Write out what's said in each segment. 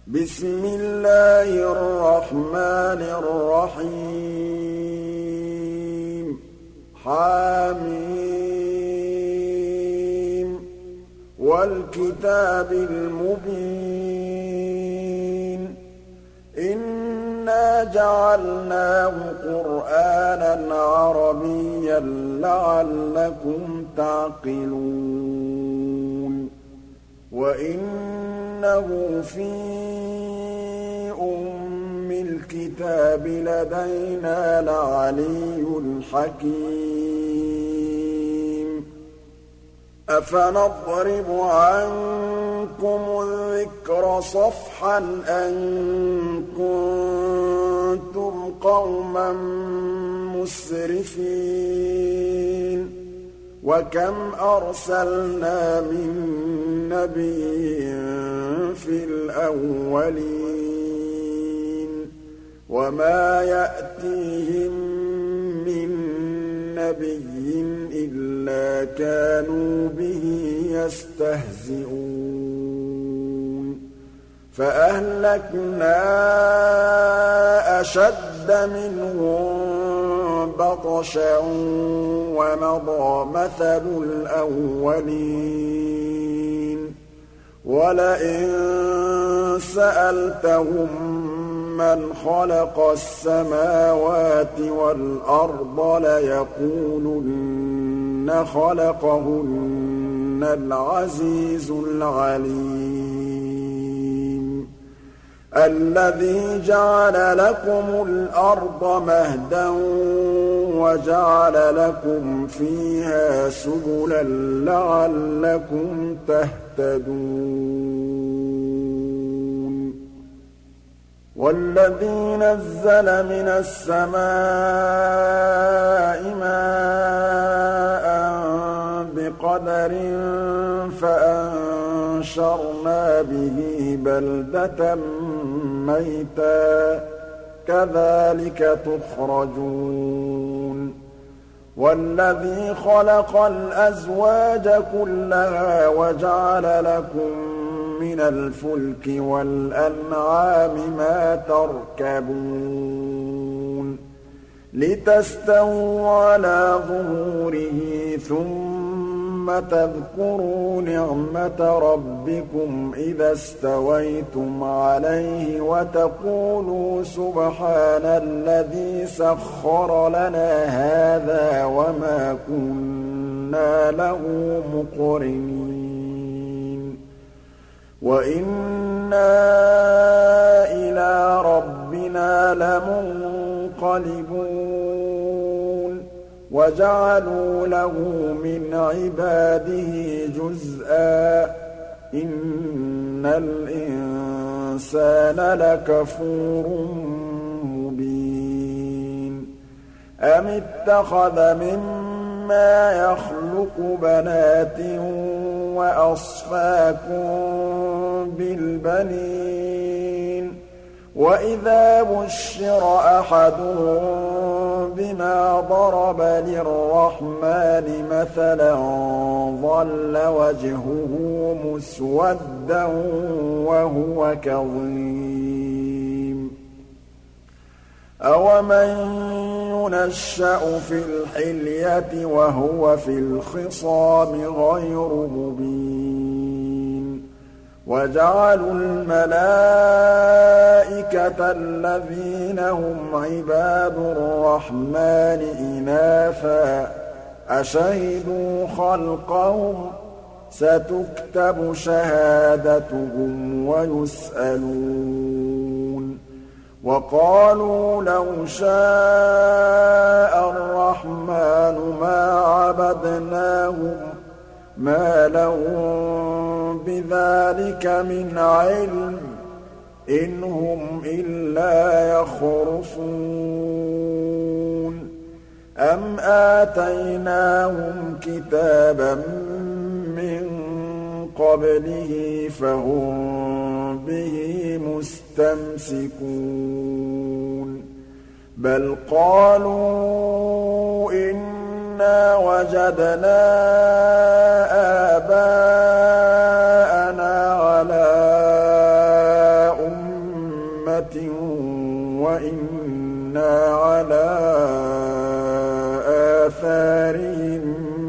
بسم الله الرحمن الرحيم حم والكتاب المبين إنا جعلناه قرآنا عربيا لعلكم تعقلون وإنه في أم الكتاب لدينا لعلي حكيم أفنضرب عنكم الذكر صفحا أن كنتم قوما مسرفين وكم أرسلنا من نبي في الأولين وما يأتيهم من نبي إلا كانوا به يستهزئون فأهلكنا أشد منهم بطشا ومضى مثل الأولين ولئن سألتهم من خلق السماوات والأرض ليقولن خلقهن العزيز العليم الذي جعل لكم الأرض مهدا وجعل لكم فيها سبلا لعلكم تهتدون والذي نزل من السماء ماء بقدر فأنشرنا به بلدة ميتا كذلك تخرجون والذي خلق الأزواج كلها وجعل لكم من الفلك والأنعام ما تركبون لتستووا على ظهوره ثم تذكروا نعمة ربكم إذا استويتم عليه وتقولوا سبحان الذي سخر لنا هذا وما كنا له مقرنين وإنا إلى ربنا لمنقلبون وجعلوا له من عباده جزءا إن الإنسان لكفور مبين أم اتخذ مما يخلق بنات وأصفاكم بالبنين وإذا بشر أحدهم بما ضرب للرحمن مثلا ظل وجهه مسودا وهو كظيم أومن ينشأ في الحلية وهو في الخصام غير مبين وجعلوا الملائكة الذين هم عباد الرحمن إناثا أشهدوا خلقهم ستكتب شهادتهم ويسألون وقالوا لو شاء الرحمن ما عبدناهم ما لهم بذلك من علم إن هم إلا يخرصون أم آتيناهم كتابا من قبله فهم به مستمسكون بل قالوا إنا وجدنا آباءنا على وَإِنَّا عَلَىٰ آثَارِهِم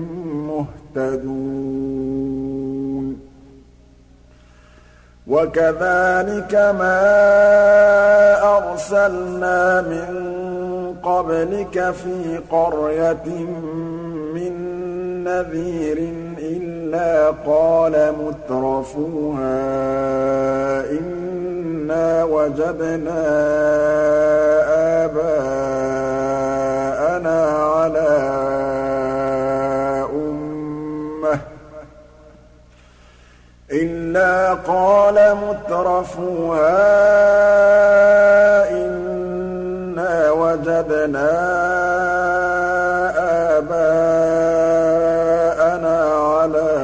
مُّهْتَدُونَ وَكَذَٰلِكَ مَا أَرْسَلْنَا مِن قَبْلِكَ فِي قَرْيَةٍ مِّن نَّذِيرٍ إِلَّا قَالَ مُتْرَفُوهَا إِنَّا وَجَدْنَا آبَاءَنَا عَلَىٰ أُمَّةٍ إِلَّا قَالَ مُتْرَفُوهَا إِنَّا وَجَدْنَا آبَاءَنَا عَلَىٰ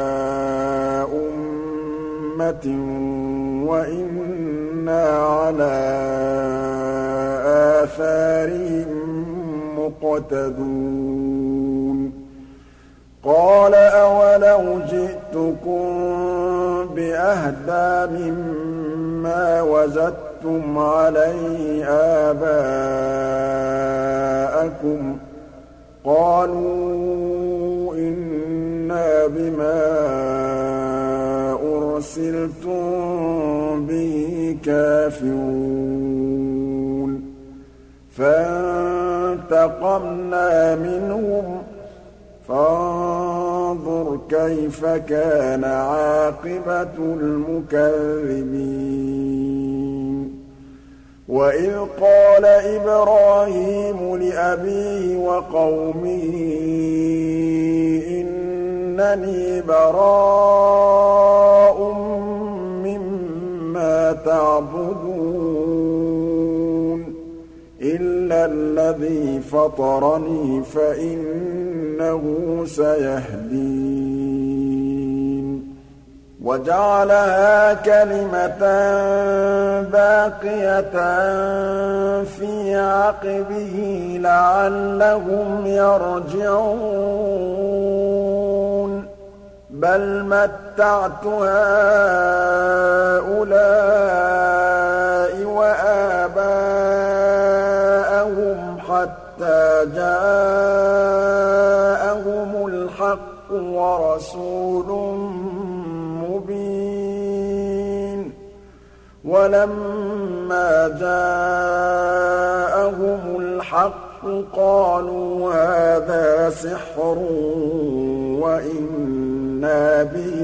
أُمَّةٍ وَإِنَّا عَلَىٰ آثَارِهِم مُّقْتَدُونَ قَالَ أَوَلَوْ جِئْتُكُم بِأَهْدَىٰ مِمَّا وَجَدتُّمْ عَلَيْهِ آبَاءَكُمْ ۖ قَالُوا إِنَّا بِمَا أُرْسِلْتُم بِهِ كَافِرُونَ فَانتَقَمْنَا مِنْهُمْ فَانظُرْ كَيْفَ كَانَ عَاقِبَةُ الْمُكَذِّبِينَ وَإِذْ قَالَ إِبْرَاهِيمُ لِأَبِيهِ وَقَوْمِهِ إِنَّنِي بَرَاءٌ مِّمَّا تَعْبُدُونَ إِلَّا الَّذِي فَطَرَنِي فَإِنَّهُ سَيَهْدِينِ وَجَعَلَهَا كَلِمَةً بَاقِيَةً فِي عَقِبِهِ لَعَلَّهُمْ يَرْجِعُونَ بَلْ مَتَّعْتُ هَٰؤُلَاءِ وَآبَاءَهُمْ حَتَّىٰ جَاءَهُمُ الْحَقُّ وَرَسُولٌ مُّبِينٌ وَلَمَّا جَاءَهُمُ الْحَقُّ قَالُوا هَٰذَا سِحْرٌ وَإِنَّا بِهِ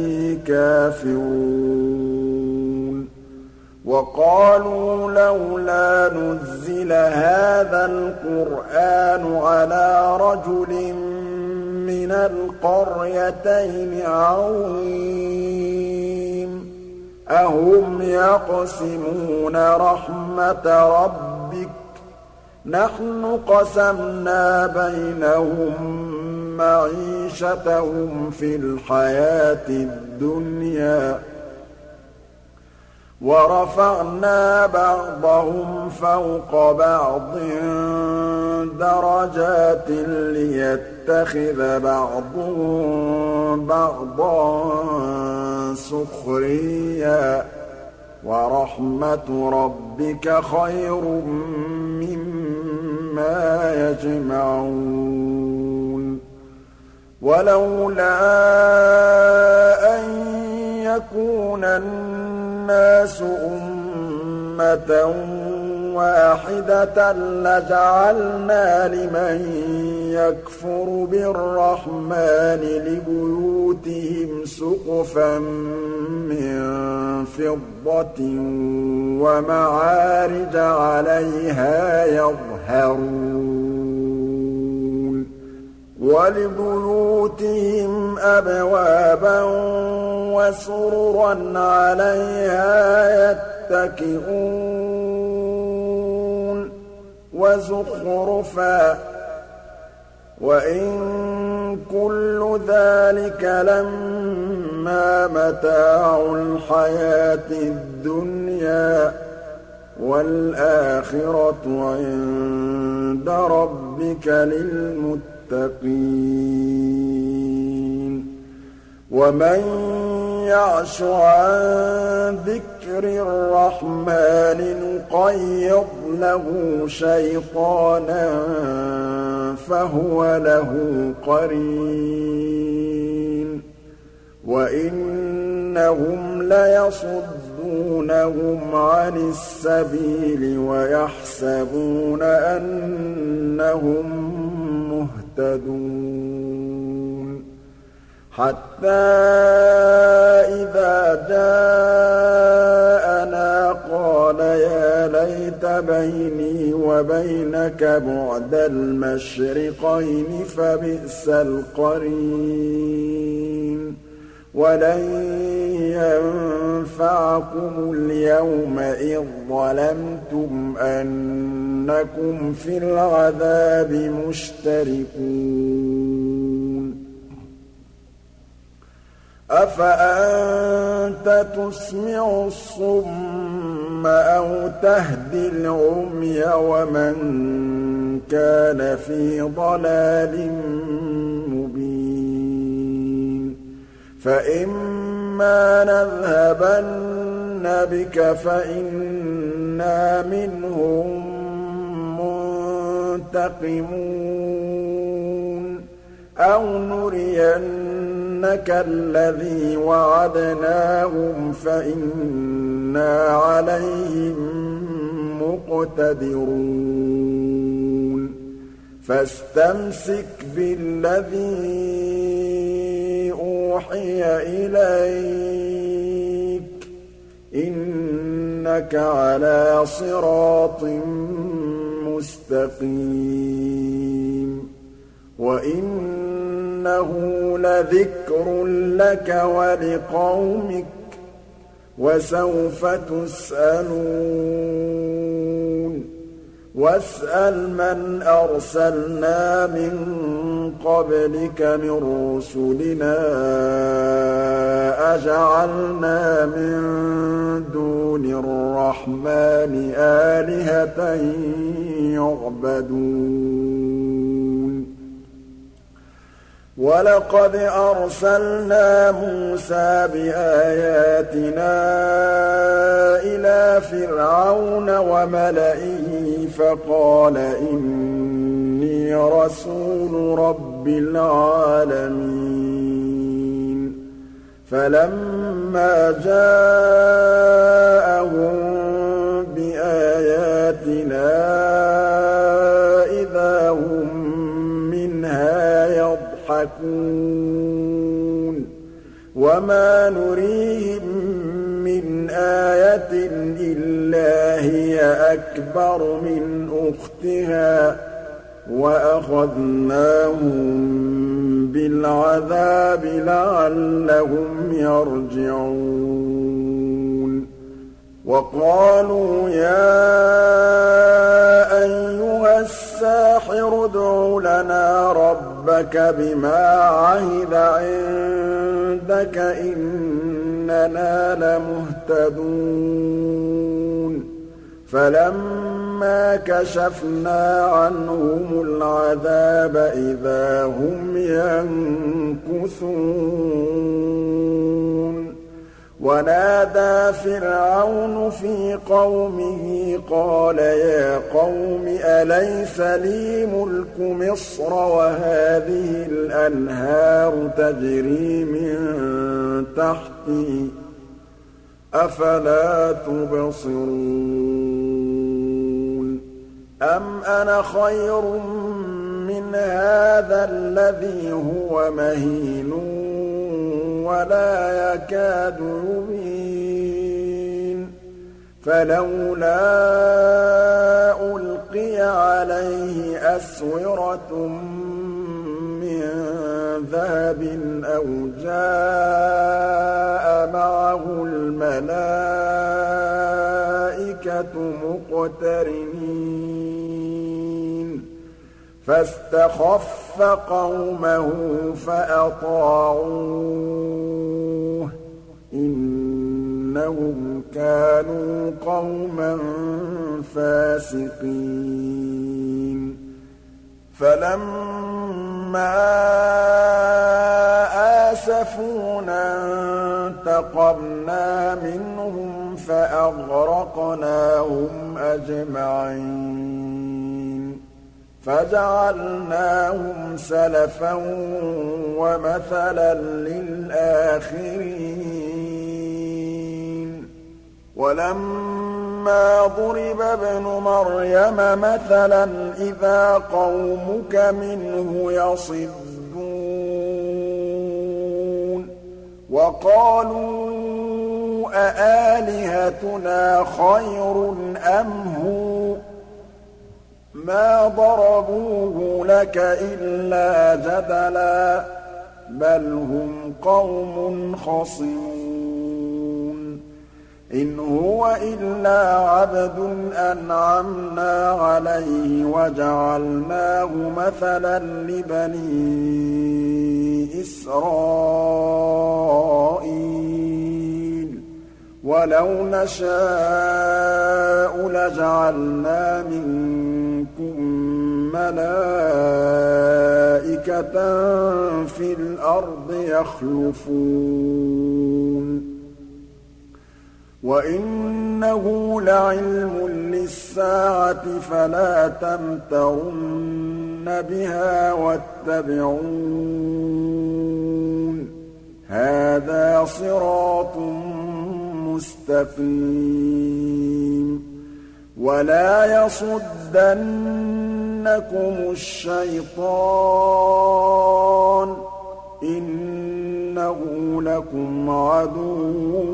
كَافِرُونَ وَقَالُوا لَوْلَا نُزِّلَ هَٰذَا الْقُرْآنُ عَلَىٰ رَجُلٍ مِّنَ الْقَرْيَتَيْنِ عَظِيمٍ أَهُمْ يَقْسِمُونَ رَحْمَةَ رَبِّكَ نَحْنُ قَسَمْنَا بَيْنَهُم مَّعِيشَتَهُمْ فِي الْحَيَاةِ الدُّنْيَا وَرَفَعْنَا بَعْضَهُمْ فَوْقَ بَعْضٍ دَرَجَاتٍ لِّيَتَّخِذَ بَعْضُهُم بَعْضًا سُخْرِيًّا وَرَحْمَةُ رَبِّكَ خَيْرٌ مِّمَّا يَجْمَعُونَ وَلَوْلَا أَن يَكُونَ النَّاسُ أُمَّةً وَاحِدَةً لَّجَعَلْنَا لِمَن يَكْفُرُ بِالرَّحْمَٰنِ لِبُيُوتِهِمْ سُقُفًا مِّن فِضَّةٍ وَمَعَارِجَ عَلَيْهَا يَظْهَرُونَ وَلِبُيُوتِهِمْ أَبْوَابًا وَسُرُرًا عَلَيْهَا يَتَّكِئُونَ وَزُخْرُفًا وَإِن كُلُّ ذَٰلِكَ لَمَّا مَتَاعُ الْحَيَاةِ الدُّنْيَا وَالْآخِرَةُ عِندَ رَبِّكَ لِلْمُتَّقِينَ وَمَن يَعْشُ عَن ذِكْرِ ذكر الرحمن نقيض له شيطانا فهو له قرين وإنهم ليصدونهم عن السبيل ويحسبون أنهم مهتدون حتى إذا جاءنا قال يا ليت بيني وبينك بعد المشرقين فبئس القرين ولن ينفعكم اليوم إذ ظلمتم أنكم في العذاب مشتركون أفأنت تسمع الصم أو تهدي العمي ومن كان في ضلال مبين فإما نذهبن بك فإنا منهم منتقمون أو نرينك الذي وعدناهم فإنا عليهم مقتدرون فاستمسك بالذي أوحي إليك إنك على صراط مستقيم وإنه لذكر لك ولقومك وسوف تسألون واسأل من أرسلنا من قبلك من رسلنا أجعلنا من دون الرحمن آلهة يعبدون ولقد أرسلنا موسى بآياتنا إلى فرعون وملئه فقال إني رسول رب العالمين فلما جاءهم بآياتنا إذا هم منها يضحكون وما نريهم من آية إلا هي أكبر من أختها وأخذناهم بالعذاب لعلهم يرجعون وقالوا يا أيها الساحر ادع لنا ربك بما عهد عندك إننا لمهتدون فلما كشفنا عنهم العذاب إذا هم ينكثون ونادى فرعون في قومه قال يا قوم أليس لي ملك مصر وهذه الأنهار تجري من تحتي أفلا تبصرون أم أنا خير من هذا الذي هو مهين ولا يكاد يبين فلولا ألقي عليه أسورة من ذهب أو جاء معه الملائكة مقترنين فاستخف قومه فأطاعوه إنهم كانوا قوما فاسقين فلما آسفونا انتقمنا منهم فأغرقناهم أجمعين فجعلناهم سلفا ومثلا للآخرين ولما ضرب ابن مريم مثلا إذا قومك منه يصدون وقالوا أآلهتنا خير أم هو ما ضربوه لك إلا جدلا بل هم قوم خصمون إن هو إلا عبد أنعمنا عليه وجعلناه مثلا لبني إسرائيل ولو نشاء لجعلنا منكم ملائكة في الأرض يخلفون وإنه لعلم للساعة فلا تمترن بها واتبعون هذا صراط مستقيم ولا يصدنكم الشيطان إنه لكم عدو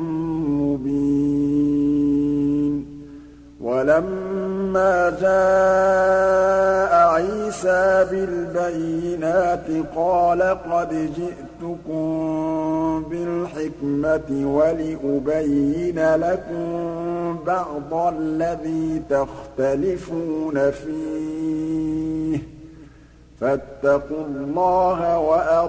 مبين ولما جاء عيسى بالبينات قال قد جئتكم بالحكمة ولأبين لكم بعض الذي تختلفون فيه فاتقوا الله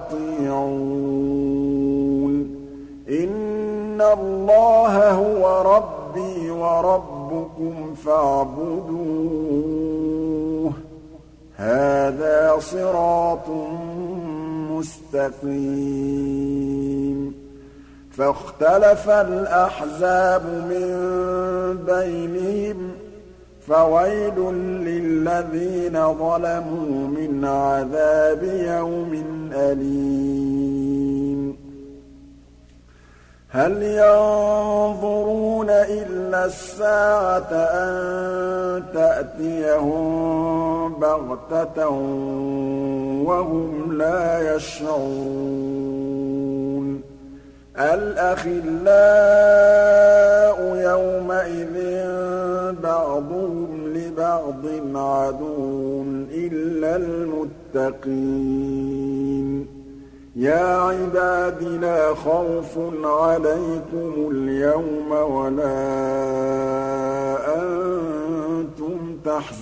وأطيعون إن الله هو ربي وربكم فاعبدوه هذا صراط مستقيم فاختلف الأحزاب من بينهم فويل للذين ظلموا من عذاب يوم أليم هل ينظرون إلا الساعة أن تأتيهم بغتة وهم لا يشعرون الأخلاء يومئذ بعضهم لبعض عدو إلا المتقين يا عباد لا خوف عليكم اليوم ولا أنتم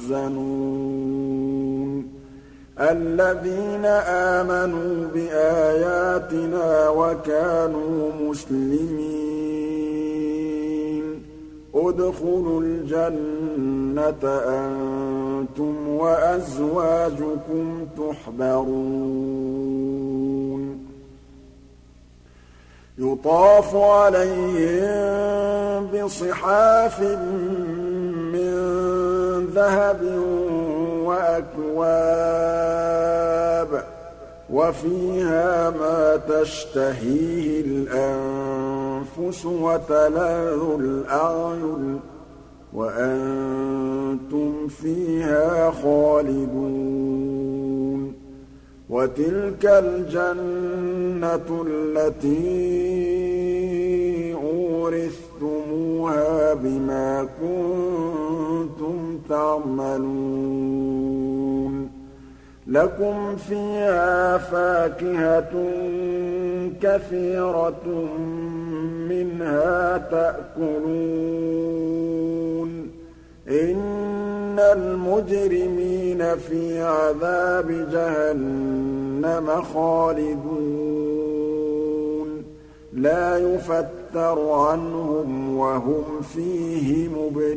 تحزنون الذين آمنوا بآياتنا وكانوا مسلمين ادخلوا الجنة أنتم وأزواجكم تحبرون يطاف عليهم بصحاف من ذهب وأكواب وفيها ما تشتهيه الأنفس وتلذ الأعين وأنتم فيها خالدون وتلك الجنة التي أورثتموها بما كنتم تعملون لكم فيها فاكهة كثيرة منها تأكلون إن المجرمين في عذاب جهنم خالدون لا يفتر عنهم وهم فيه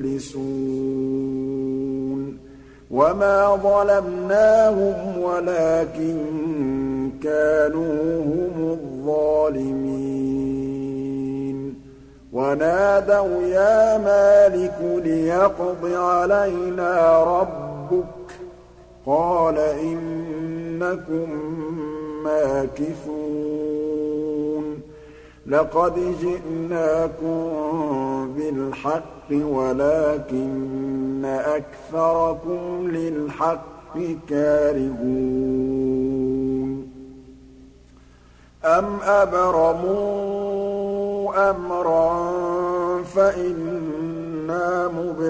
مبلسون وما ظلمناهم ولكن كانوا هم الظالمين وَنَادَوْا يَا مَالِكُ لِيَقْضِ عَلَيْنَا رَبُّكَ ۖ قَالَ إِنَّكُم مَّاكِثُونَ لَقَدْ جِئْنَاكُم بِالْحَقِّ وَلَٰكِنَّ أَكْثَرَكُمْ لِلْحَقِّ كَارِهُونَ أَمْ أَبْرَمُوا أَمْرًا فَإِنَّا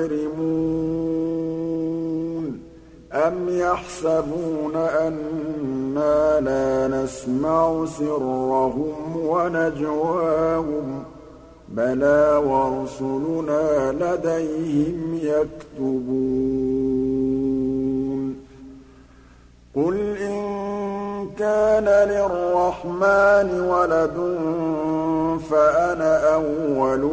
مُبْرِمُونَ أَمْ يَحْسَبُونَ أَنَّا لَا نَسْمَعُ سِرَّهُمْ وَنَجْوَاهُم ۚ بَلَىٰ وَرُسُلُنَا لَدَيْهِمْ يَكْتُبُونَ قُلْ إِن كَانَ لِلرَّحْمَٰنِ وَلَدٌ فَأَنَا أَوَّلُ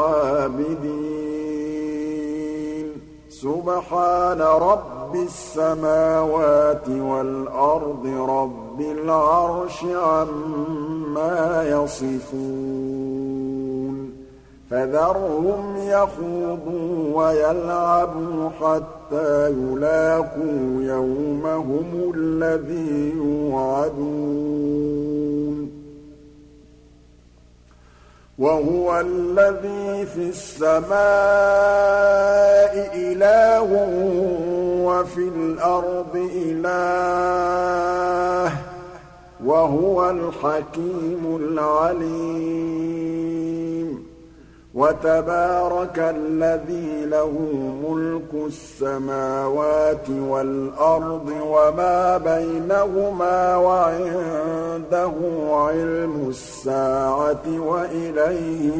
الْعَابِدِينَ سُبْحَانَ رَبِّ السَّمَاوَاتِ وَالْأَرْضِ رَبِّ الْعَرْشِ عَمَّا يَصِفُونَ فَذَرْهُمْ يَخُوضُوا وَيَلْعَبُوا حَتَّىٰ يُلَاقُوا يَوْمَهُمُ الَّذِي يُوعَدُونَ وَهُوَ الَّذِي فِي السَّمَاءِ إِلَٰهٌ وَفِي الْأَرْضِ إِلَٰهٌ ۚ وَهُوَ الْحَكِيمُ الْعَلِيمُ وَتَبَارَكَ الَّذِي لَهُ مُلْكُ السَّمَاوَاتِ وَالْأَرْضِ وَمَا بَيْنَهُمَا وَعِندَهُ عِلْمُ السَّاعَةِ وَإِلَيْهِ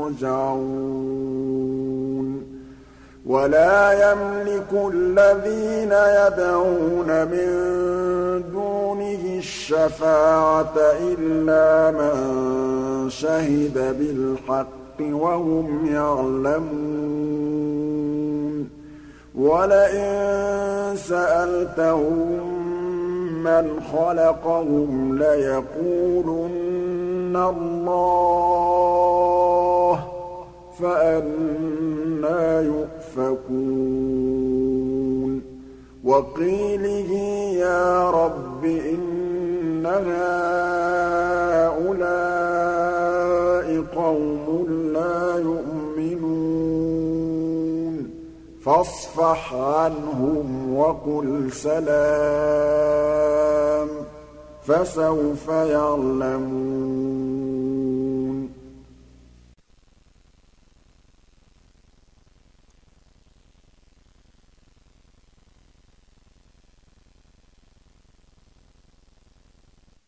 تُرْجَعُونَ وَلَا يَمْلِكُ الَّذِينَ يَدْعُونَ مِن دُونِهِ الشَّفَاعَةَ إِلَّا مَن شَهِدَ بِالْحَقِّ وَهُمْ يَعْلَمُونَ وَلَئِن سَأَلْتَهُم مَّنْ خَلَقَهُمْ لَيَقُولُنَّ اللَّهُ ۖ فَأَنَّىٰ يُؤْفَكُونَ وَقِيلِهِ يَا رَبِّ إِنَّ هَٰؤُلَاءِ قَوْمٌ لَّا يُؤْمِنُونَ فَاصْفَحْ عَنْهُمْ وَقُلْ سَلَامٌ فَسَوْفَ يَعْلَمُونَ